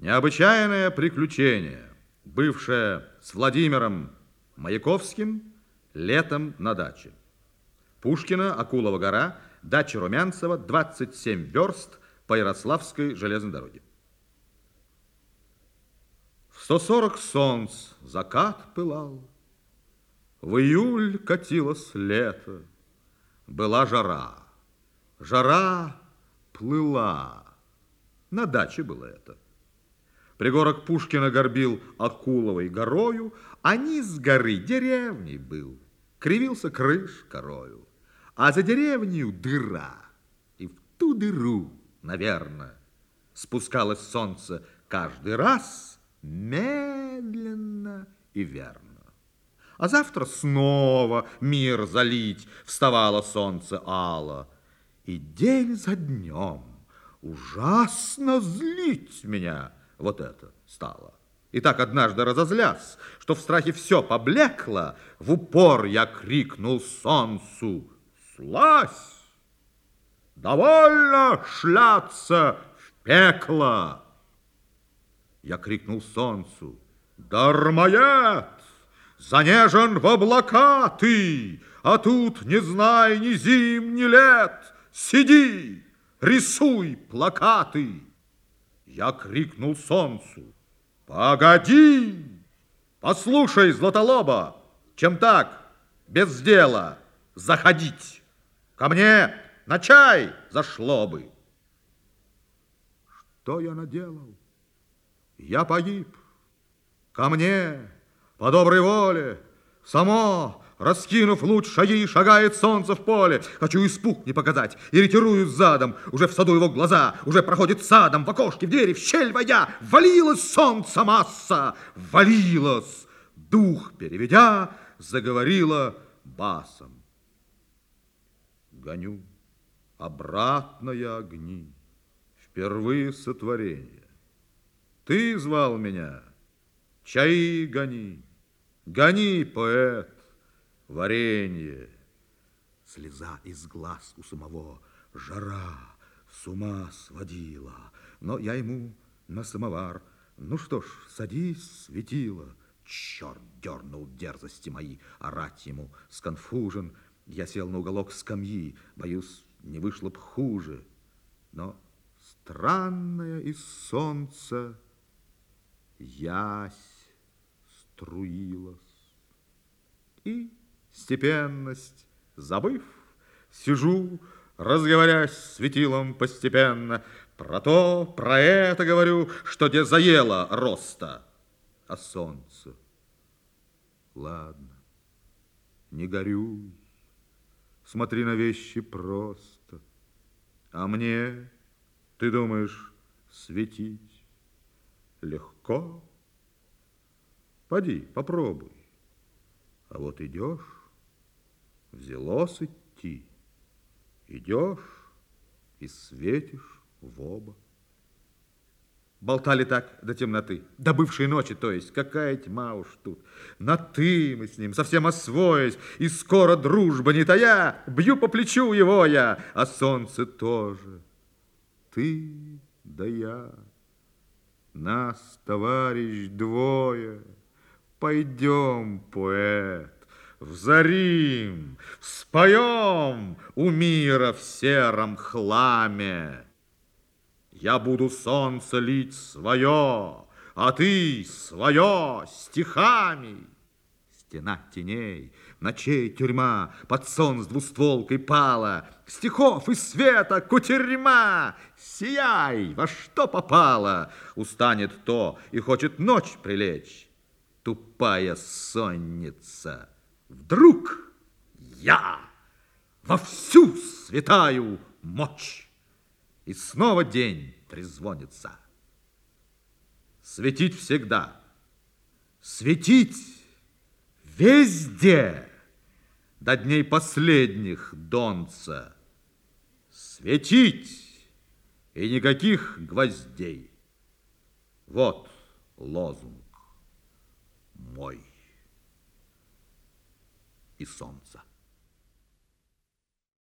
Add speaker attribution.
Speaker 1: Необычайное приключение, бывшее с Владимиром Маяковским летом на даче. Пушкина, Акулова гора, дача Румянцева, 27 верст по Ярославской железной дороге. В 140 солнц закат пылал, в июль катилось лето, была жара, жара плыла, на даче было это. Пригорок Пушкина горбил Акуловой горою, а низ горы деревней был, кривился крыш корою, а за деревнею дыра, и в ту дыру, наверно, спускалось солнце каждый раз медленно и верно. А завтра снова мир залить вставало солнце ало, и день за днем ужасно злить меня вот это стало. И так однажды разозлясь, что в страхе все поблекло, в упор я крикнул солнцу: «Слазь! Довольно шляться в пекло!» Я крикнул солнцу: «Дармоед! Занежен в облака ты, а тут не знай ни зим, ни лет! Сиди, рисуй плакаты!» Я крикнул солнцу: «Погоди! Послушай, Златолоба, чем так, без дела, заходить? Ко мне на чай зашло бы!» Что я наделал? Я погиб. Ко мне, по доброй воле, само, раскинув луч шаги, шагает солнце в поле. Хочу испуг не показать и ретируюсь задом. Уже в саду его глаза, уже проходит садом. В окошке, в двери, в щель войдя, валилось солнце масса, валилось. Дух переведя, заговорила басом: «Гоню обратно огни, впервые сотворения. Ты звал меня, чаи гони, гони, поэт, варенье». Слеза из глаз у самого, жара с ума сводила. Но я ему на самовар: «Ну что ж, садись, светило». Черт дернул дерзости мои, орать ему сконфужен. Я сел на уголок скамьи, боюсь, не вышло б хуже. Но странная из солнца ясь струилась. И степенность забыв, сижу, разговорясь с светилом постепенно. Про то, про это говорю, что где заело роста. А солнце: ладно, не горюй, смотри на вещи просто. А мне, ты думаешь, светить легко? Поди, попробуй. А вот идешь, взялось идти, идешь и светишь в оба. Болтали так до темноты, до бывшей ночи, то есть. Какая тьма уж тут. На «ты» мы с ним, совсем освоясь, и скоро дружба не тая, бью по плечу его я, а солнце тоже. Ты да я, нас, товарищ, двое. Пойдем, поэт, взорим, споем у мира в сером хламе. Я буду солнце лить свое, а ты свое стихами. Стена теней, ночей тюрьма, под сон с двустволкой пала. Стихов и света кутерьма, сияй, во что попало. Устанет то и хочет ночь прилечь. Тупая сонница. Вдруг я во всю святаю мочь. И снова день трезвонится. Светить всегда, светить везде, до дней последних донца. Светить и никаких гвоздей. Вот лозунг мой и солнца.